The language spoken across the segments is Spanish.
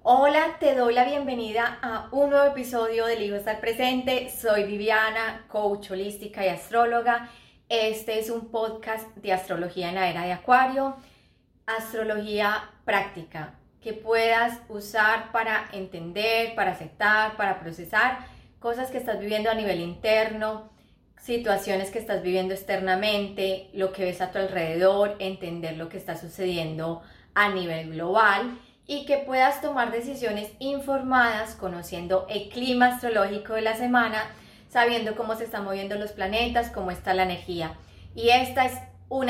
Hola, te doy la bienvenida a un nuevo episodio de Elijo Estar Presente. Soy Viviana, coach holística y astróloga. Este es un podcast de astrología en la era de Acuario, astrología práctica que puedas usar para entender, para aceptar, para procesar cosas que estás viviendo a nivel interno, situaciones que estás viviendo externamente, lo que ves a tu alrededor, entender lo que está sucediendo a nivel global y que puedas tomar decisiones informadas, conociendo el clima astrológico de la semana, sabiendo cómo se están moviendo los planetas, cómo está la energía. Y esta es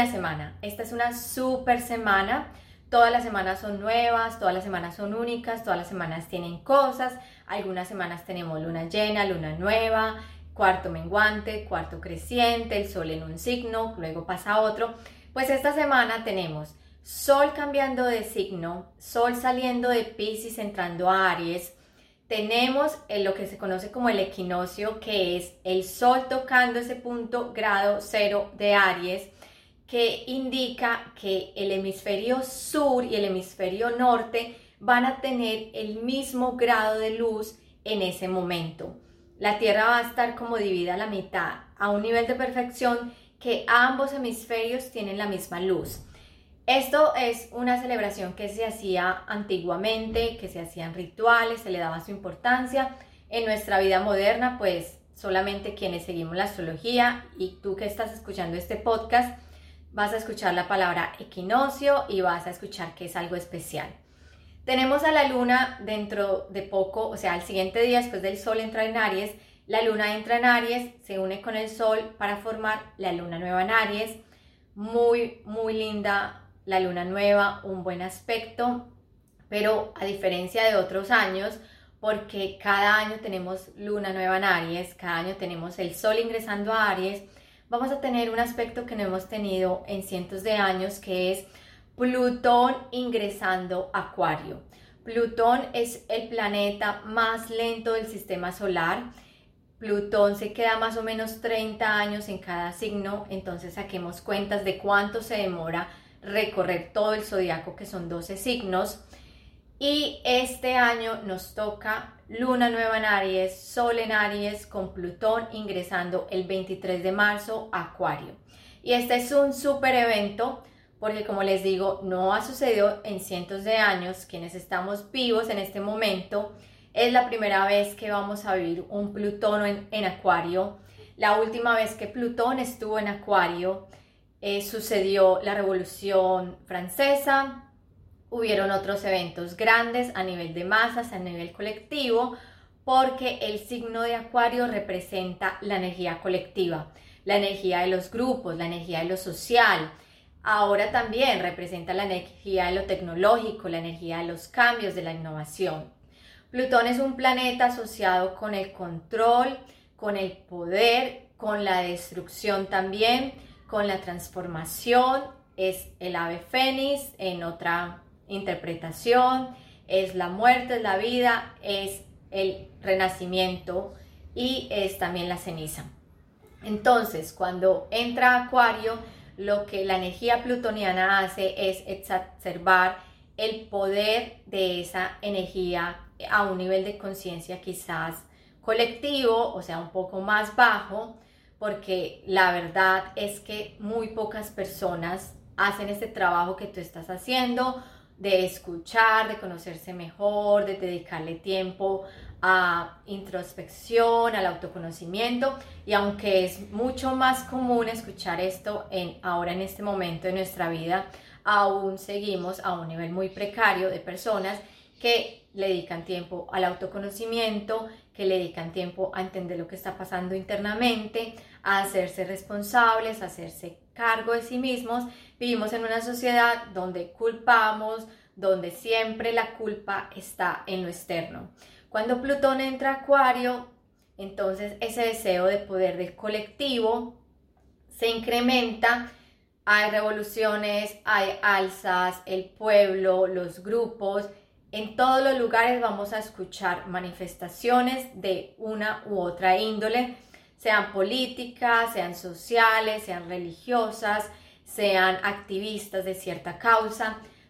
una super semana. Todas las semanas son nuevas, todas las semanas son únicas, todas las semanas tienen cosas. Algunas semanas tenemos luna llena, luna nueva, cuarto menguante, cuarto creciente, el sol en un signo, luego pasa a otro. Pues esta semana tenemos Sol cambiando de signo, Sol saliendo de Piscis entrando a Aries. Tenemos lo que se conoce como el equinoccio, que es el Sol tocando ese punto grado cero de Aries, que indica que el hemisferio sur y el hemisferio norte van a tener el mismo grado de luz en ese momento. La Tierra va a estar como dividida a la mitad, a un nivel de perfección que ambos hemisferios tienen la misma luz. Esto es una celebración que se hacía antiguamente, que se hacían rituales, se le daba su importancia. En nuestra vida moderna, pues solamente quienes seguimos la astrología y tú que estás escuchando este podcast, vas a escuchar la palabra equinoccio y vas a escuchar que es algo especial. Tenemos a la luna dentro de poco, o sea, al siguiente día después del sol entra en Aries, la luna entra en Aries, se une con el sol para formar la luna nueva en Aries. Muy, muy linda la luna nueva, un buen aspecto, pero a diferencia de otros años, porque cada año tenemos luna nueva en Aries, cada año tenemos el sol ingresando a Aries, vamos a tener un aspecto que no hemos tenido en cientos de años, que es Plutón ingresando a Acuario. Plutón es el planeta más lento del sistema solar. Plutón se queda más o menos 30 años en cada signo, entonces saquemos cuentas de cuánto se demora recorrer todo el zodiaco, que son 12 signos. Y este año nos toca luna nueva en Aries, sol en Aries, con Plutón ingresando el 23 de marzo a Acuario. Y este es un súper evento porque, como les digo, no ha sucedido en cientos de años. Quienes estamos vivos en este momento, es la primera vez que vamos a vivir un Plutón en Acuario. La última vez que Plutón estuvo en Acuario sucedió la Revolución Francesa. Hubieron otros eventos grandes a nivel de masas, a nivel colectivo, porque el signo de Acuario representa la energía colectiva, la energía de los grupos, la energía de lo social. Ahora también representa la energía de lo tecnológico, la energía de los cambios, de la innovación. Plutón es un planeta asociado con el control, con el poder, con la destrucción también, con la transformación. Es el ave fénix en otra interpretación, es la muerte, es la vida, es el renacimiento y es también la ceniza. Entonces, cuando entra Acuario, lo que la energía plutoniana hace es exacerbar el poder de esa energía a un nivel de conciencia quizás colectivo, o sea, un poco más bajo, porque la verdad es que muy pocas personas hacen este trabajo que tú estás haciendo, de escuchar, de conocerse mejor, de dedicarle tiempo a introspección, al autoconocimiento. Y aunque es mucho más común escuchar esto ahora en este momento de nuestra vida, aún seguimos a un nivel muy precario de personas que le dedican tiempo al autoconocimiento, que le dedican tiempo a entender lo que está pasando internamente, a hacerse responsables, a hacerse cargo de sí mismos. Vivimos en una sociedad donde culpamos, donde siempre la culpa está en lo externo. Cuando Plutón entra a Acuario, entonces ese deseo de poder del colectivo se incrementa. Hay revoluciones, hay alzas, el pueblo, los grupos. En todos los lugares vamos a escuchar manifestaciones de una u otra índole, sean políticas, sean sociales, sean religiosas, sean activistas de cierta causa.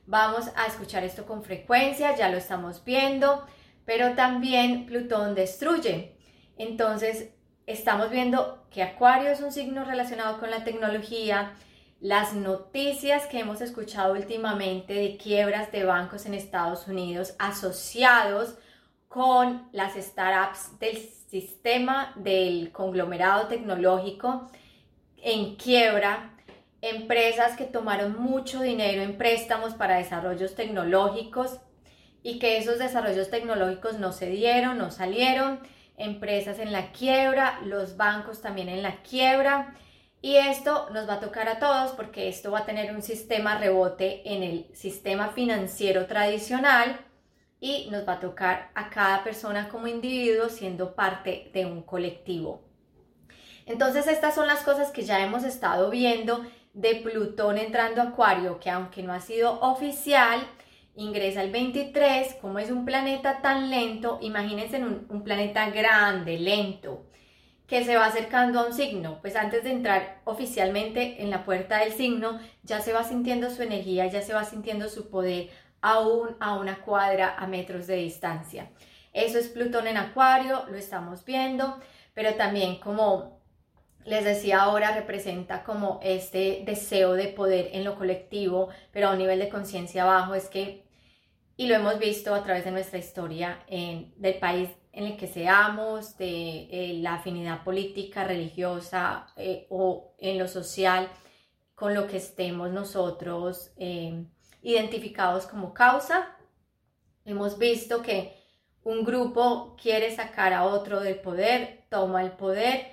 vamos a escuchar esto con frecuencia, ya lo estamos viendo, pero también Plutón destruye. Entonces, estamos viendo que Acuario es un signo relacionado con la tecnología. Las noticias que hemos escuchado últimamente de quiebras de bancos en Estados Unidos asociados con las startups del sistema del conglomerado tecnológico en quiebra, empresas que tomaron mucho dinero en préstamos para desarrollos tecnológicos y que esos desarrollos tecnológicos no se dieron, no salieron, empresas en la quiebra, los bancos también en la quiebra. Y esto nos va a tocar a todos porque esto va a tener un sistema rebote en el sistema financiero tradicional y nos va a tocar a cada persona como individuo siendo parte de un colectivo. Entonces estas son las cosas que ya hemos estado viendo de Plutón entrando a Acuario, que aunque no ha sido oficial, ingresa el 23, como es un planeta tan lento, imagínense en un planeta grande, lento, que se va acercando a un signo, pues antes de entrar oficialmente en la puerta del signo, ya se va sintiendo su energía, ya se va sintiendo su poder aún a una cuadra, a metros de distancia. Eso es Plutón en Acuario, lo estamos viendo, pero también, como les decía ahora, representa como este deseo de poder en lo colectivo, pero a un nivel de conciencia bajo. Es que, y lo hemos visto a través de nuestra historia del país en el que seamos, de la afinidad política, religiosa o en lo social, con lo que estemos nosotros identificados como causa. Hemos visto que un grupo quiere sacar a otro del poder, toma el poder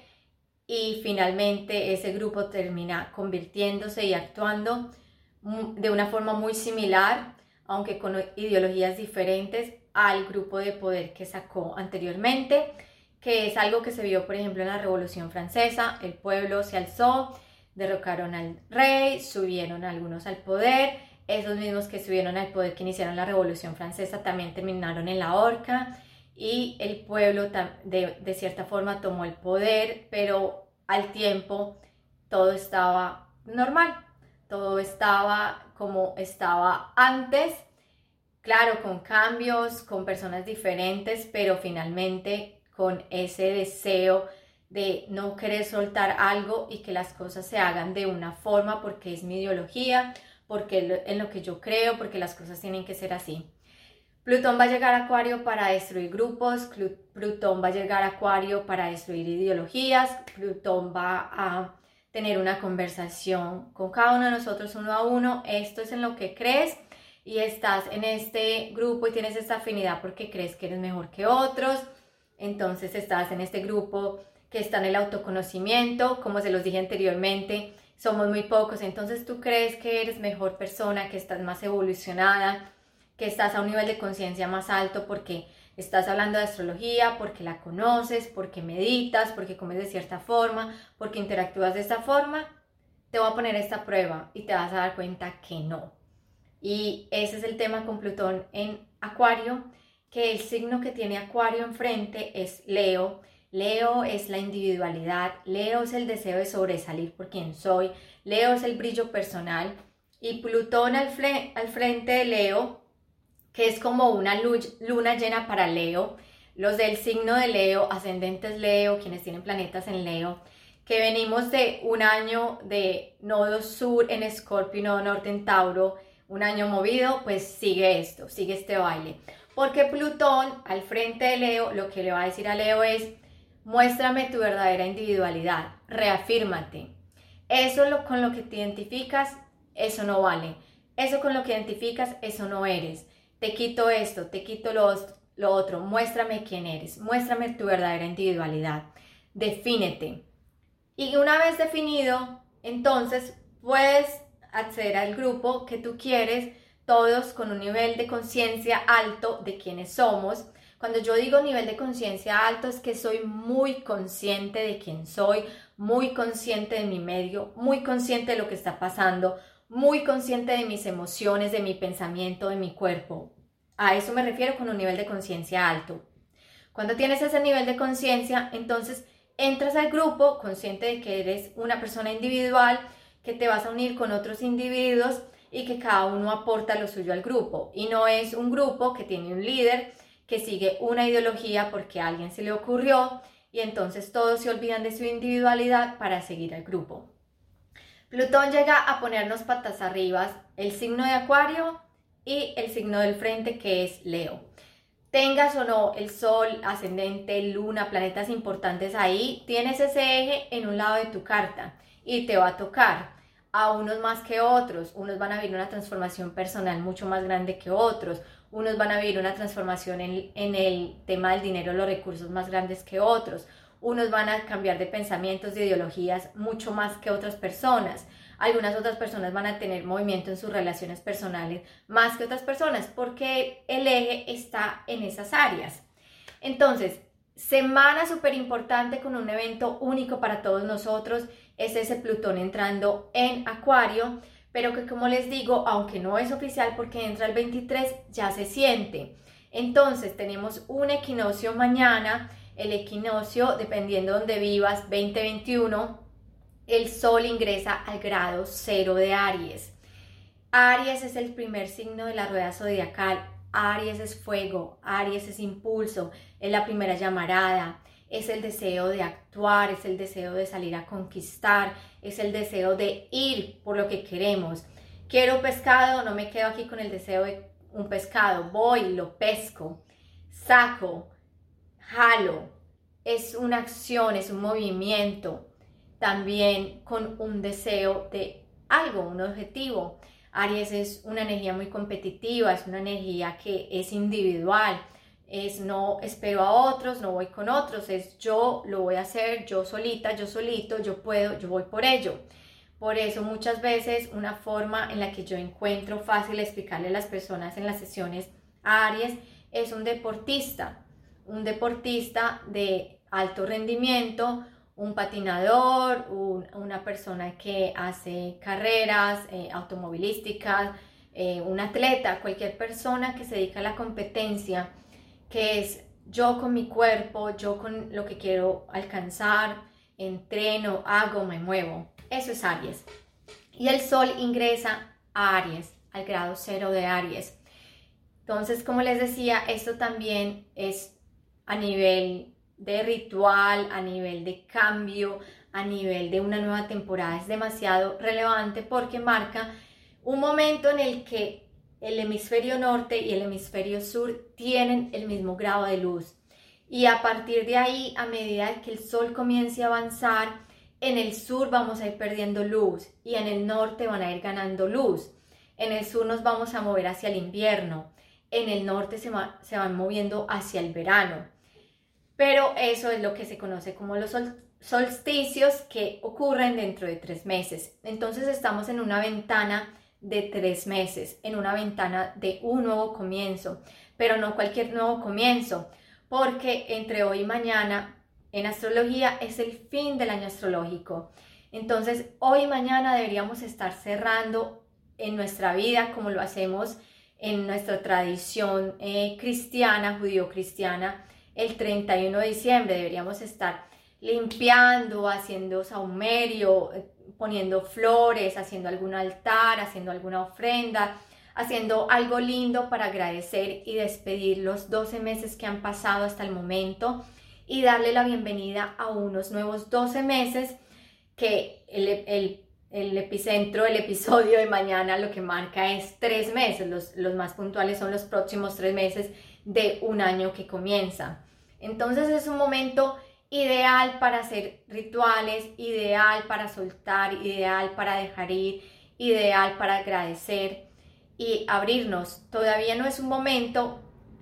y finalmente ese grupo termina convirtiéndose y actuando de una forma muy similar, aunque con ideologías diferentes, al grupo de poder que sacó anteriormente, que es algo que se vio, por ejemplo, en la Revolución Francesa. El pueblo se alzó, derrocaron al rey, subieron algunos al poder. Esos mismos que subieron al poder, que iniciaron la Revolución Francesa, también terminaron en la horca, y el pueblo de cierta forma tomó el poder, pero al tiempo todo estaba normal, todo estaba como estaba antes. Claro, con cambios, con personas diferentes, pero finalmente con ese deseo de no querer soltar algo y que las cosas se hagan de una forma porque es mi ideología, porque en lo que yo creo, porque las cosas tienen que ser así. Plutón va a llegar a Acuario para destruir grupos, Plutón va a llegar a Acuario para destruir ideologías, Plutón va a tener una conversación con cada uno de nosotros uno a uno. Esto es en lo que crees y estás en este grupo y tienes esta afinidad porque crees que eres mejor que otros. Entonces estás en este grupo que está en el autoconocimiento. Como se los dije anteriormente, somos muy pocos, entonces tú crees que eres mejor persona, que estás más evolucionada, que estás a un nivel de conciencia más alto porque estás hablando de astrología, porque la conoces, porque meditas, porque comes de cierta forma, porque interactúas de esta forma. Te voy a poner esta prueba y te vas a dar cuenta que no. Y ese es el tema con Plutón en Acuario, que el signo que tiene Acuario enfrente es Leo. Leo es la individualidad, Leo es el deseo de sobresalir por quien soy, Leo es el brillo personal, y Plutón al frente de Leo, que es como una luna llena para Leo. Los del signo de Leo, ascendentes Leo, quienes tienen planetas en Leo, que venimos de un año de nodo sur en Escorpio y nodo norte en Tauro, un año movido, pues sigue esto, sigue este baile. Porque Plutón al frente de Leo lo que le va a decir a Leo es: muéstrame tu verdadera individualidad, reafírmate. Eso con lo que te identificas, eso no vale. Eso con lo que identificas, eso no eres. Te quito esto, te quito lo otro. Muéstrame quién eres, muéstrame tu verdadera individualidad. Defínete. Y una vez definido, entonces puedes acceder al grupo que tú quieres, todos con un nivel de conciencia alto de quiénes somos. Cuando yo digo nivel de conciencia alto, es que soy muy consciente de quién soy, muy consciente de mi medio, muy consciente de lo que está pasando, muy consciente de mis emociones, de mi pensamiento, de mi cuerpo. A eso me refiero con un nivel de conciencia alto. Cuando tienes ese nivel de conciencia, entonces entras al grupo consciente de que eres una persona individual, que te vas a unir con otros individuos y que cada uno aporta lo suyo al grupo. Y no es un grupo que tiene un líder que sigue una ideología porque a alguien se le ocurrió y entonces todos se olvidan de su individualidad para seguir al grupo. Plutón llega a ponernos patas arriba el signo de Acuario y el signo del frente, que es Leo. Tengas o no el Sol, ascendente, Luna, planetas importantes ahí, tienes ese eje en un lado de tu carta y te va a tocar a unos más que otros. Unos van a vivir una transformación personal mucho más grande que otros. Unos van a vivir una transformación en el tema del dinero, los recursos más grandes que otros. Unos van a cambiar de pensamientos, de ideologías mucho más que otras personas. Algunas otras personas van a tener movimiento en sus relaciones personales más que otras personas porque el eje está en esas áreas. Entonces, semana súper importante con un evento único para todos nosotros, es ese Plutón entrando en Acuario, pero que, como les digo, aunque no es oficial porque entra el 23, ya se siente. Entonces tenemos un equinoccio mañana, el equinoccio, dependiendo de donde vivas, 20-21, el Sol ingresa al grado 0 de Aries. Aries es el primer signo de la rueda zodiacal. Aries es fuego, Aries es impulso, es la primera llamarada, es el deseo de actuar, es el deseo de salir a conquistar, es el deseo de ir por lo que queremos. Quiero un pescado, no me quedo aquí con el deseo de un pescado, voy, lo pesco, saco, jalo. Es una acción, es un movimiento, también con un deseo de algo, un objetivo. Aries es una energía muy competitiva, es una energía que es individual, es no espero a otros, no voy con otros, es yo lo voy a hacer, yo solita, yo solito, yo puedo, yo voy por ello. Por eso muchas veces una forma en la que yo encuentro fácil explicarle a las personas en las sesiones a Aries es un deportista de alto rendimiento, un patinador, una persona que hace carreras automovilísticas, un atleta, cualquier persona que se dedica a la competencia, que es yo con mi cuerpo, yo con lo que quiero alcanzar, entreno, hago, me muevo. Eso es Aries. Y el Sol ingresa a Aries, al grado 0 de Aries. Entonces, como les decía, esto también es a nivel de ritual, a nivel de cambio, a nivel de una nueva temporada. Es demasiado relevante porque marca un momento en el que el hemisferio norte y el hemisferio sur tienen el mismo grado de luz. Y a partir de ahí, a medida que el Sol comience a avanzar, en el sur vamos a ir perdiendo luz y en el norte van a ir ganando luz. En el sur nos vamos a mover hacia el invierno, en el norte se van moviendo hacia el verano. Pero eso es lo que se conoce como los solsticios, que ocurren dentro de 3 meses. Entonces estamos en una ventana de 3 meses, en una ventana de un nuevo comienzo, pero no cualquier nuevo comienzo, porque entre hoy y mañana en astrología es el fin del año astrológico. Entonces hoy y mañana deberíamos estar cerrando en nuestra vida como lo hacemos en nuestra tradición cristiana, judío-cristiana. El 31 de diciembre deberíamos estar limpiando, haciendo sahumerio, poniendo flores, haciendo algún altar, haciendo alguna ofrenda, haciendo algo lindo para agradecer y despedir los 12 meses que han pasado hasta el momento y darle la bienvenida a unos nuevos 12 meses que el epicentro, el episodio de mañana lo que marca es 3 meses, los más puntuales son los próximos 3 meses de un año que comienza. Entonces es un momento ideal para hacer rituales, ideal para soltar, ideal para dejar ir, ideal para agradecer y abrirnos. Todavía no es un momento,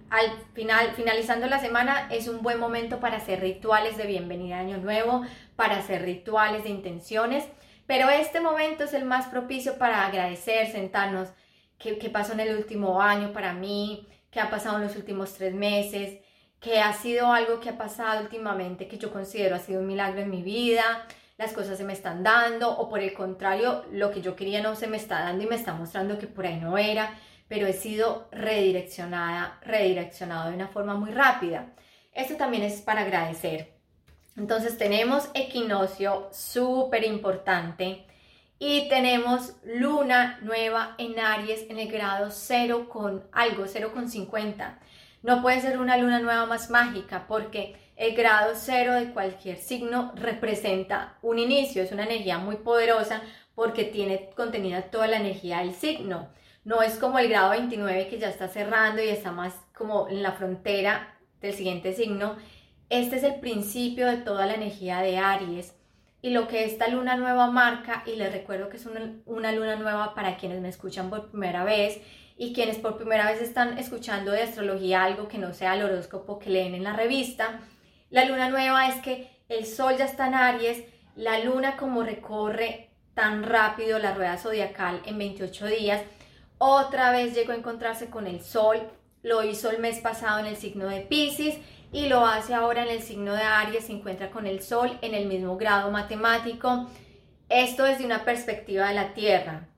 finalizando la semana, es un buen momento para hacer rituales de bienvenida a Año Nuevo, para hacer rituales de intenciones, pero este momento es el más propicio para agradecer, sentarnos, qué pasó en el último año para mí, qué ha pasado en los últimos 3 meses, que ha sido algo que ha pasado últimamente que yo considero ha sido un milagro en mi vida, las cosas se me están dando, o por el contrario, lo que yo quería no se me está dando y me está mostrando que por ahí no era, pero he sido redireccionado de una forma muy rápida. Esto también es para agradecer. Entonces tenemos equinoccio súper importante Y tenemos luna nueva en Aries en el grado 0 con algo, 0,50. No puede ser una luna nueva más mágica porque el grado 0 de cualquier signo representa un inicio, es una energía muy poderosa porque tiene contenida toda la energía del signo. No es como el grado 29 que ya está cerrando y está más como en la frontera del siguiente signo. Este es el principio de toda la energía de Aries. Y lo que esta luna nueva marca, y les recuerdo que es una luna nueva para quienes me escuchan por primera vez y quienes por primera vez están escuchando de astrología algo que no sea el horóscopo que leen en la revista. La luna nueva es que el sol ya está en Aries, la luna como recorre tan rápido la rueda zodiacal en 28 días, otra vez llegó a encontrarse con el sol, lo hizo el mes pasado en el signo de Piscis, y lo hace ahora en el signo de Aries, se encuentra con el Sol en el mismo grado matemático. Esto desde una perspectiva de la Tierra.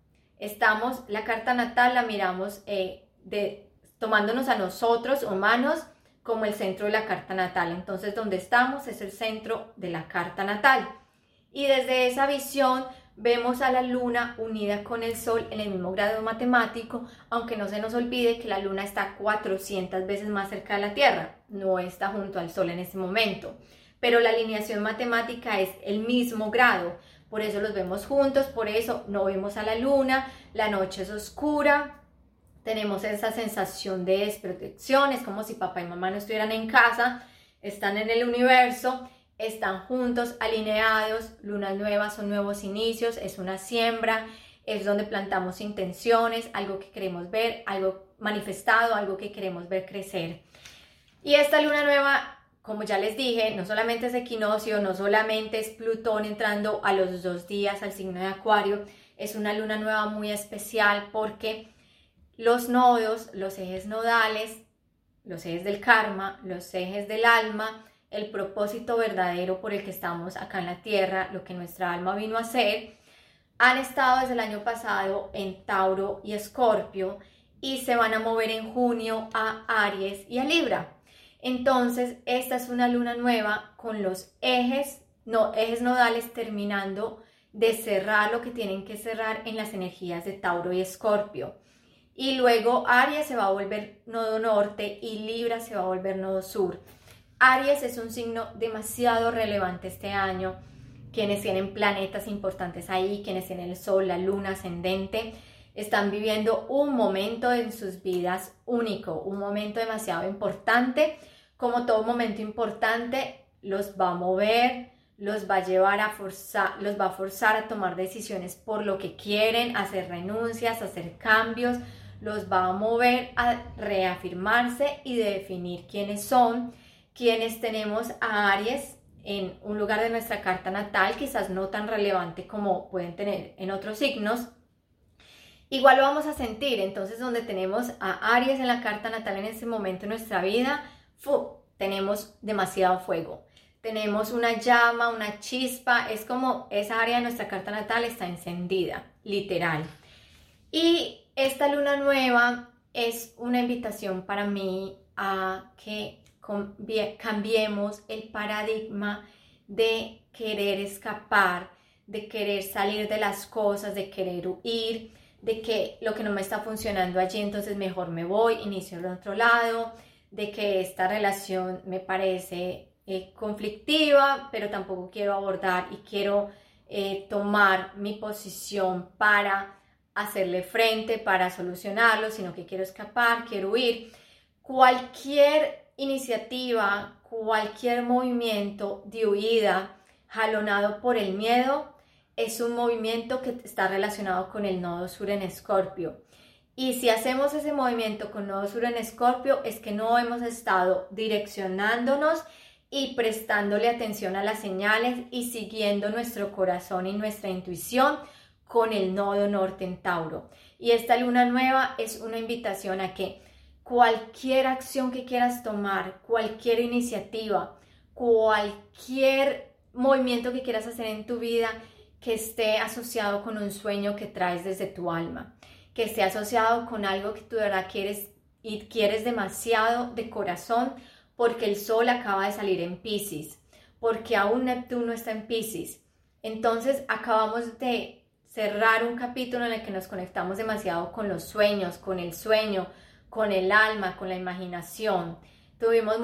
La carta natal la miramos tomándonos a nosotros, humanos, como el centro de la carta natal. Entonces, donde estamos es el centro de la carta natal. Y desde esa visión vemos a la luna unida con el sol en el mismo grado matemático, aunque no se nos olvide que la luna está 400 veces más cerca de la Tierra, no está junto al sol en este momento, pero la alineación matemática es el mismo grado, por eso los vemos juntos, por eso no vemos a la luna, la noche es oscura, tenemos esa sensación de desprotección, es como si papá y mamá no estuvieran en casa, están en el universo, están juntos, alineados, lunas nuevas son nuevos inicios, es una siembra, es donde plantamos intenciones, algo que queremos ver, algo manifestado, algo que queremos ver crecer. Y esta luna nueva, como ya les dije, no solamente es equinoccio, no solamente es Plutón entrando a los 2 días al signo de Acuario, es una luna nueva muy especial porque los nodos, los ejes nodales, los ejes del karma, los ejes del alma, el propósito verdadero por el que estamos acá en la Tierra, lo que nuestra alma vino a hacer, han estado desde el año pasado en Tauro y Escorpio y se van a mover en junio a Aries y a Libra. Entonces, esta es una luna nueva con los ejes nodales terminando de cerrar lo que tienen que cerrar en las energías de Tauro y Escorpio. Y luego Aries se va a volver nodo norte y Libra se va a volver nodo sur. Aries es un signo demasiado relevante este año. Quienes tienen planetas importantes ahí, quienes tienen el sol, la luna ascendente, están viviendo un momento en sus vidas único, un momento demasiado importante. Como todo momento importante, los va a mover, los va a llevar a forzar, los va a forzar a tomar decisiones por lo que quieren, a hacer renuncias, a hacer cambios, los va a mover a reafirmarse y definir quiénes son. Quienes tenemos a Aries en un lugar de nuestra carta natal, quizás no tan relevante como pueden tener en otros signos, igual lo vamos a sentir. Entonces, donde tenemos a Aries en la carta natal en este momento de nuestra vida, tenemos demasiado fuego, tenemos una llama, una chispa, es como esa área de nuestra carta natal está encendida, literal. Y esta luna nueva es una invitación para mí a que cambiemos el paradigma de querer escapar, de querer salir de las cosas, de querer huir, de que lo que no me está funcionando allí, entonces mejor me voy, inicio de otro lado, de que esta relación me parece conflictiva, pero tampoco quiero abordar y quiero tomar mi posición para hacerle frente, para solucionarlo, sino que quiero escapar, quiero huir. Cualquier iniciativa, cualquier movimiento de huida jalonado por el miedo es un movimiento que está relacionado con el nodo sur en Escorpio. Y si hacemos ese movimiento con nodo sur en Escorpio es que no hemos estado direccionándonos y prestándole atención a las señales y siguiendo nuestro corazón y nuestra intuición con el nodo norte en Tauro. Y esta luna nueva es una invitación a que cualquier acción que quieras tomar, cualquier iniciativa, cualquier movimiento que quieras hacer en tu vida que esté asociado con un sueño que traes desde tu alma, que esté asociado con algo que tú de verdad quieres y quieres demasiado de corazón, porque el sol acaba de salir en Piscis, porque aún Neptuno está en Piscis. Entonces acabamos de cerrar un capítulo en el que nos conectamos demasiado con los sueños, con el sueño, con el alma, con la imaginación. Tuvimos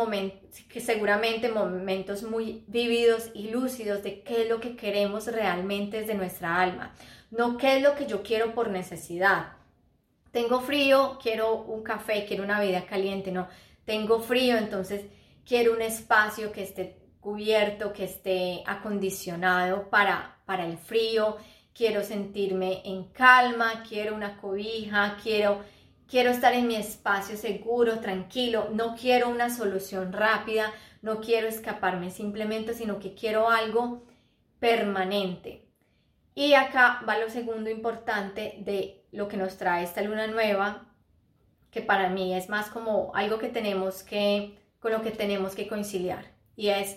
momentos muy vívidos y lúcidos de qué es lo que queremos realmente desde nuestra alma, no qué es lo que yo quiero por necesidad. Tengo frío, quiero un café, quiero una bebida caliente, no. Tengo frío, entonces quiero un espacio que esté cubierto, que esté acondicionado para el frío. Quiero sentirme en calma, quiero una cobija, quiero estar en mi espacio seguro, tranquilo. No quiero una solución rápida, no quiero escaparme simplemente, sino que quiero algo permanente. Y acá va lo segundo importante de lo que nos trae esta luna nueva, que para mí es más como algo que con lo que tenemos que conciliar, y es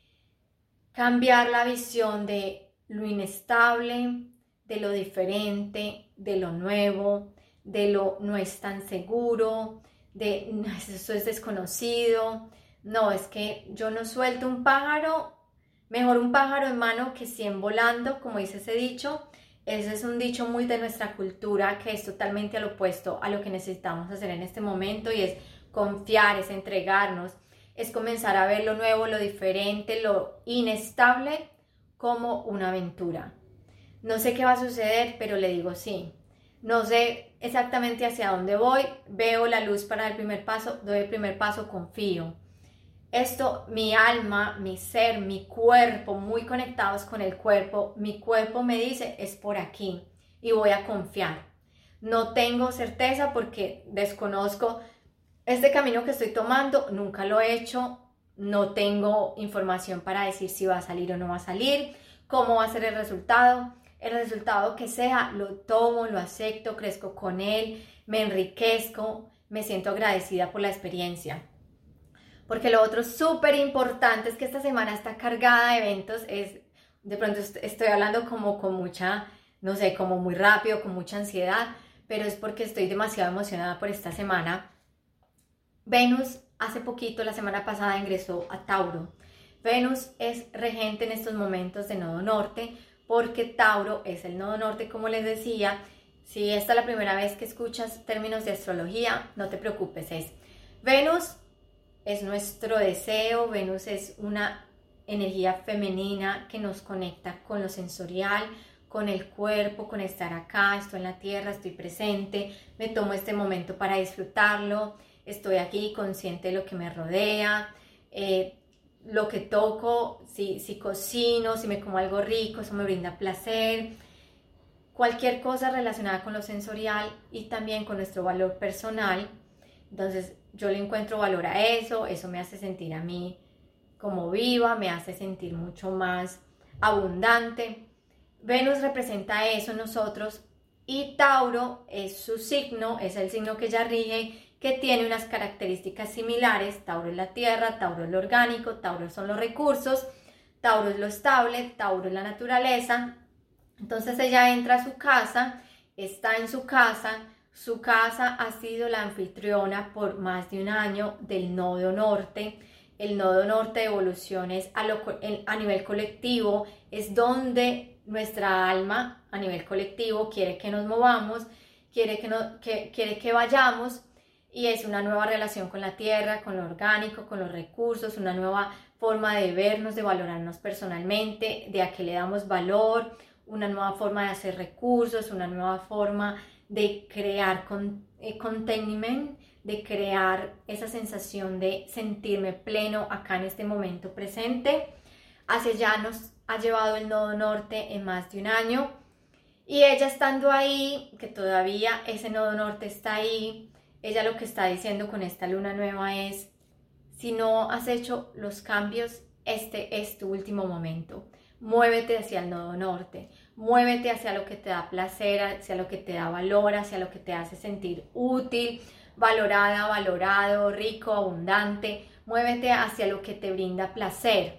cambiar la visión de lo inestable, de lo diferente, de lo nuevo, de lo no es tan seguro, de eso es desconocido. No, es que yo no suelto un pájaro, mejor un pájaro en mano que 100 volando, como dice ese dicho. Ese es un dicho muy de nuestra cultura que es totalmente al opuesto a lo que necesitamos hacer en este momento, y es confiar, es entregarnos, es comenzar a ver lo nuevo, lo diferente, lo inestable como una aventura. No sé qué va a suceder, pero le digo sí. No sé exactamente hacia dónde voy, veo la luz para el primer paso, doy el primer paso, confío. Esto, mi alma, mi ser, mi cuerpo, muy conectados con el cuerpo, mi cuerpo me dice, es por aquí y voy a confiar. No tengo certeza porque desconozco este camino que estoy tomando, nunca lo he hecho, no tengo información para decir si va a salir o no va a salir, cómo va a ser el resultado que sea, lo tomo, lo acepto, crezco con él, me enriquezco, me siento agradecida por la experiencia. Porque lo otro súper importante es que esta semana está cargada de eventos, de pronto estoy hablando como con mucha, no sé, como muy rápido, con mucha ansiedad, pero es porque estoy demasiado emocionada por esta semana. Venus hace poquito, la semana pasada, ingresó a Tauro. Venus es regente en estos momentos de nodo norte, porque Tauro es el nodo norte, como les decía. Si esta es la primera vez que escuchas términos de astrología, no te preocupes, Venus es nuestro deseo, Venus es una energía femenina que nos conecta con lo sensorial, con el cuerpo, con estar acá, estoy en la tierra, estoy presente, me tomo este momento para disfrutarlo, estoy aquí consciente de lo que me rodea, lo que toco, si cocino, si me como algo rico, eso me brinda placer. Cualquier cosa relacionada con lo sensorial y también con nuestro valor personal. Entonces yo le encuentro valor a eso me hace sentir a mí como viva, me hace sentir mucho más abundante. Venus representa eso en nosotros y Tauro es su signo, es el signo que ella rige, que tiene unas características similares. Tauro es la tierra, Tauro es lo orgánico, Tauro son los recursos, Tauro es lo estable, Tauro es la naturaleza. Entonces ella entra a su casa, está en su casa ha sido la anfitriona por más de un año del nodo norte. El nodo norte de evoluciones a nivel colectivo es donde nuestra alma a nivel colectivo quiere que nos movamos, quiere que vayamos, y es una nueva relación con la tierra, con lo orgánico, con los recursos, una nueva forma de vernos, de valorarnos personalmente, de a qué le damos valor, una nueva forma de hacer recursos, una nueva forma de crear containment, de crear esa sensación de sentirme pleno acá en este momento presente. Hacia allá nos ha llevado el nodo norte en más de un año, y ella estando ahí, que todavía ese nodo norte está ahí, ella lo que está diciendo con esta luna nueva es: si no has hecho los cambios, este es tu último momento. Muévete hacia el nodo norte, muévete hacia lo que te da placer, hacia lo que te da valor, hacia lo que te hace sentir útil, valorada, valorado, rico, abundante. Muévete hacia lo que te brinda placer.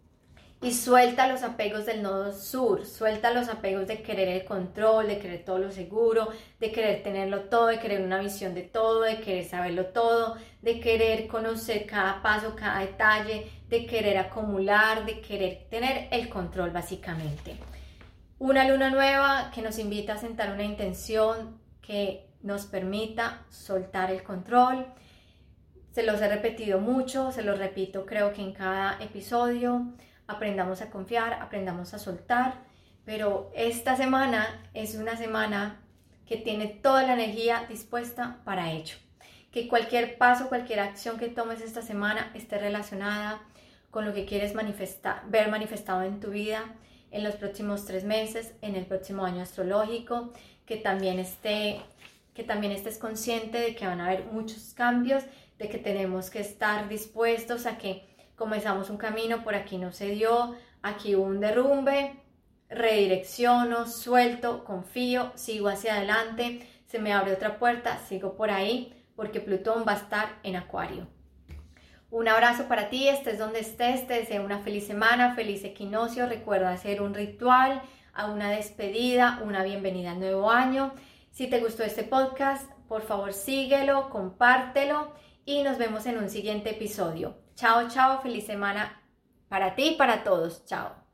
Y suelta los apegos del nodo sur, suelta los apegos de querer el control, de querer todo lo seguro, de querer tenerlo todo, de querer una visión de todo, de querer saberlo todo, de querer conocer cada paso, cada detalle, de querer acumular, de querer tener el control básicamente. Una luna nueva que nos invita a sentar una intención que nos permita soltar el control. Se los he repetido mucho, se los repito creo que en cada episodio. Aprendamos a confiar, aprendamos a soltar, pero esta semana es una semana que tiene toda la energía dispuesta para ello. Que cualquier paso, cualquier acción que tomes esta semana esté relacionada con lo que quieres ver manifestado en tu vida en los próximos 3 meses, en el próximo año astrológico, que también estés consciente de que van a haber muchos cambios, de que tenemos que estar dispuestos a que comenzamos un camino, por aquí no se dio, aquí hubo un derrumbe, redirecciono, suelto, confío, sigo hacia adelante, se me abre otra puerta, sigo por ahí, porque Plutón va a estar en Acuario. Un abrazo para ti, estés donde estés, te deseo una feliz semana, feliz equinoccio, recuerda hacer un ritual, a una despedida, una bienvenida al nuevo año. Si te gustó este podcast, por favor síguelo, compártelo y nos vemos en un siguiente episodio. Chao, chao, feliz semana para ti y para todos. Chao.